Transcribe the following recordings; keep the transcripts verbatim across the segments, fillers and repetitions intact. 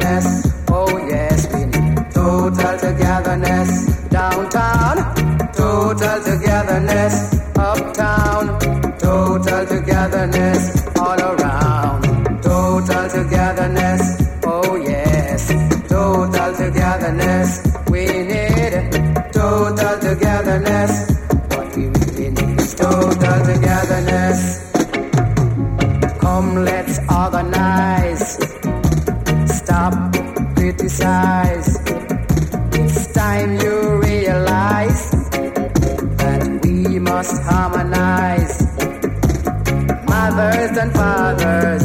togetherness. Oh yes, we need total togetherness. Downtown, total togetherness. Uptown, total togetherness. All around, total togetherness. Oh yes, total togetherness. We need total togetherness. What we really need is total togetherness. Come, let's organize. Stop, criticize. It's time you realize that we must harmonize. Mothers and fathers,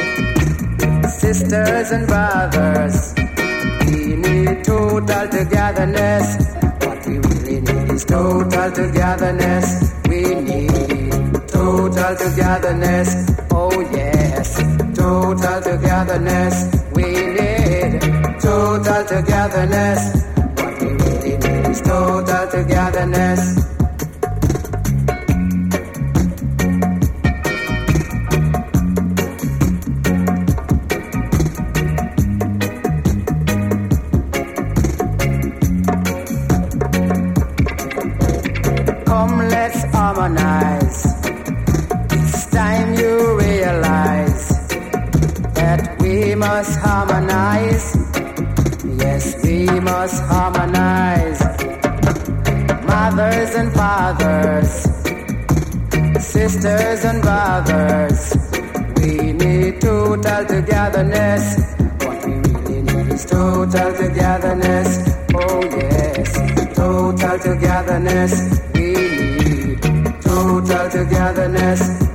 sisters and brothers, we need total togetherness. What we really need is total togetherness. We need total togetherness. Oh yes, total togetherness. We need total togetherness. What we really need is total togetherness. Come, let's harmonize. It's time you realize that we must harmonize. Yes, we must harmonize. Mothers and fathers, sisters and brothers, we need total togetherness. What we really need is total togetherness. Oh yes, total togetherness. We need total togetherness.